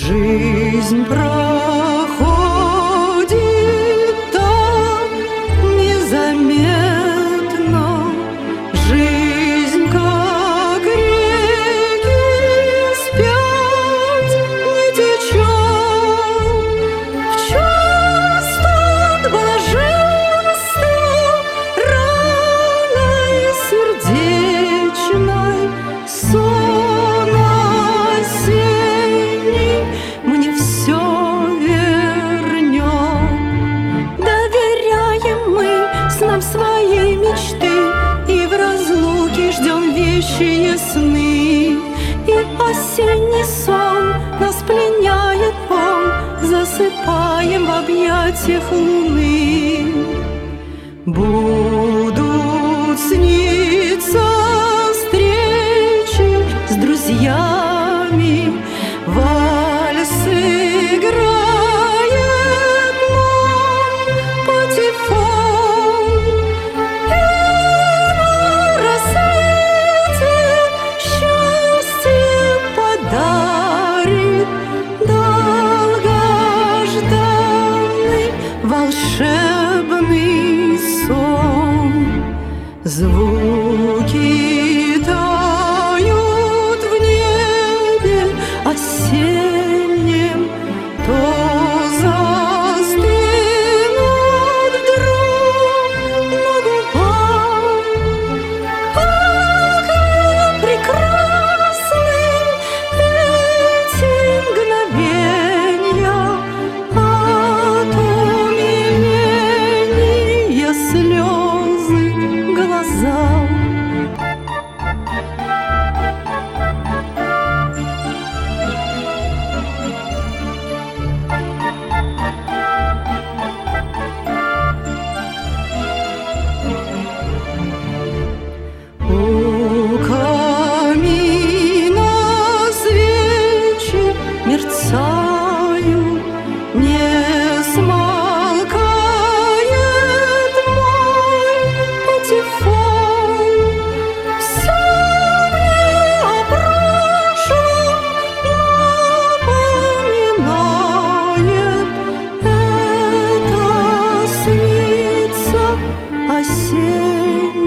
Жизнь проходит так незаметно, жизнь, как реки, спят, не течет. В чувство блаженства раной сердечной сон осенний мне все вернет. Доверяем мы снам своей мечты, и в разлуке ждем вещие сны. И осенний сон нас пленяет, он засыпаем в объятиях луны. Будут сниться встречи с друзьями, вальс играет нам патефон, и на рассвете счастье подарит долгожданный волшебный сон. Звуки тают в небе осеннем, то застынут вдруг на губах. Как прекрасны эти мгновенья от умиления слезы глаза. У камина свечи мерцают, не смолкает мой патефон. Все мне о прошлом напоминает, это снится осенний